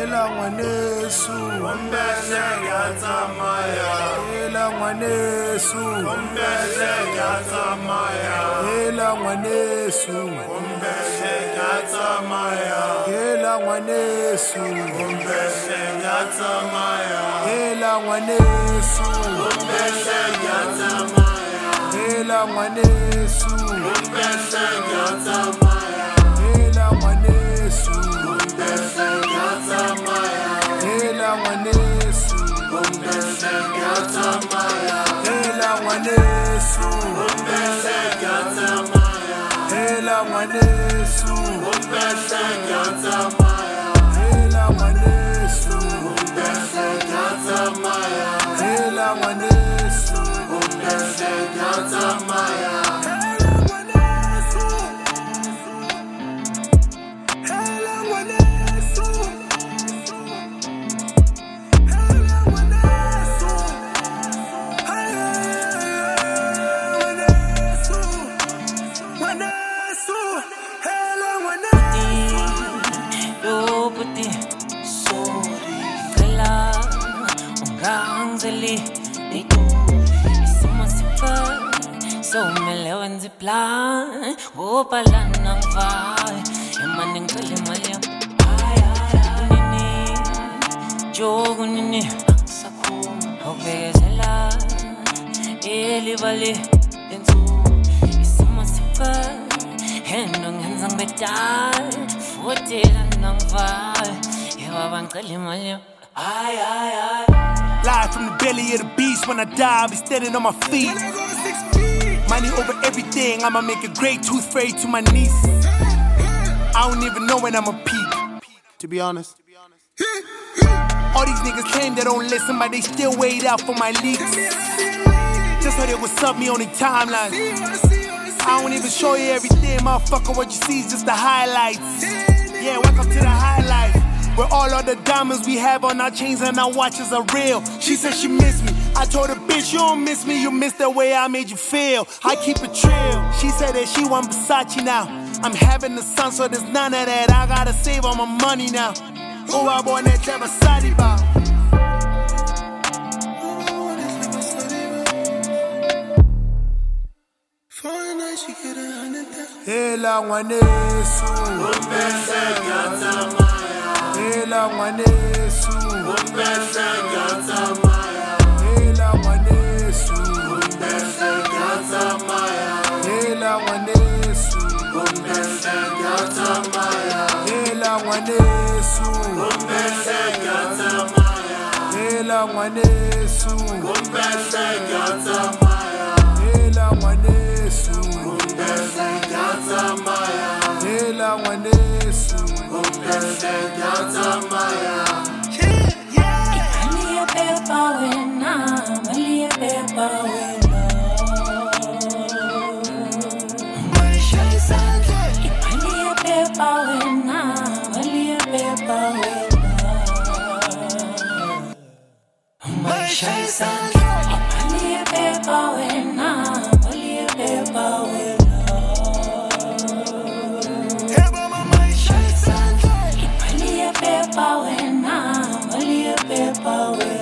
Hela ngwanesu Umbele ngiyatamaya Hela ngwanesu Umbele ngiyatamaya Hela ngwanesu Umbele ngiyatamaya Hela ngwanesu Umbele ngiyatamaya Hela ngwanesu Umbele ngiyatamaya Hela ngwanesu Umbele ngiyatamaya Hela ngwanesu Umbele ngiyatamaya Hela ngwanesu Umbele ngiyatamaya Hela ngwanesu Umbele ngiyatamaya Hela ngwanesu Umbele ngiyatamaya Hela ngwanesu Umbele ngiyatamaya Hela ngwanesu Umbele ngiyatamaya So me lewan ziplan, wopala nang vai, emaning kalimalyam. Ay nini, jogo nini, saku, hopezela, eli bali, densu, isama sipa, hendong henzang betal, fotela nang vai, ewabang kalimalyam. Ay. Live from the belly of the beast. When I die, I'll be standing on my feet. Money over everything, I'ma make a great tooth fairy to my niece. I don't even know when I'ma peak, to be honest. All these niggas claim they don't listen, but they still wait out for my leaks. Just heard it was up me on the timeline. I don't even show you everything, motherfucker. What you see is just the highlights. Yeah, welcome to the highlights, where all of the diamonds we have on our chains and our watches are real. She said she missed me. I told her, bitch, you don't miss me, you miss the way I made you feel. I keep it trill. She said that she want Versace now. I'm having a son, so there's none of that. I gotta save all my money now. Oh, I want that Versace bow. Hela ngwanesu Umbele ngiyatamaya Hela ngwanesu Umbele ngiyatamaya Hela ngwanesu Umbele ngiyatamaya Hela ngwanesu Umbele ngiyatamaya Hela ngwanesu Umbele ngiyatamaya Hela ngwanesu Umbele ngiyatamaya Hela ngwanesu Umbele ngiyatamaya Hela ngwanesu Umbele ngiyatamaya Maliye pepa wena, maliye pepa wena. Maliye pepa wena, maliye pepa wena. Maliye pepa wena, maliye pepa wena. Maliye pepa wena, maliye pepa wena.